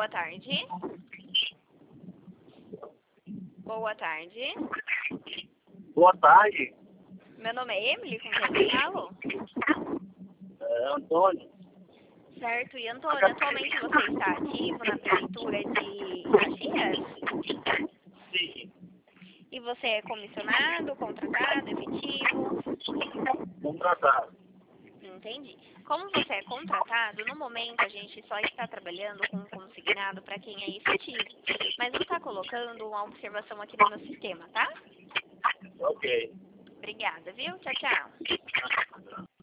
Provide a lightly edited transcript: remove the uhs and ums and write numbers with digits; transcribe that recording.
Boa tarde. Boa tarde. Boa tarde, Meu nome é Emily, com quem eu falo? Antônio. Certo. E Antônio, atualmente você está ativo na prefeitura de Caxias? Sim, E você é comissionado, contratado, efetivo? contratado. Entendi. Como você é contratado, no momento a gente só está trabalhando com consignado para quem é efetivo. Mas não está colocando uma observação aqui no meu sistema, tá? Ok. Obrigada, viu? Tchau, tchau.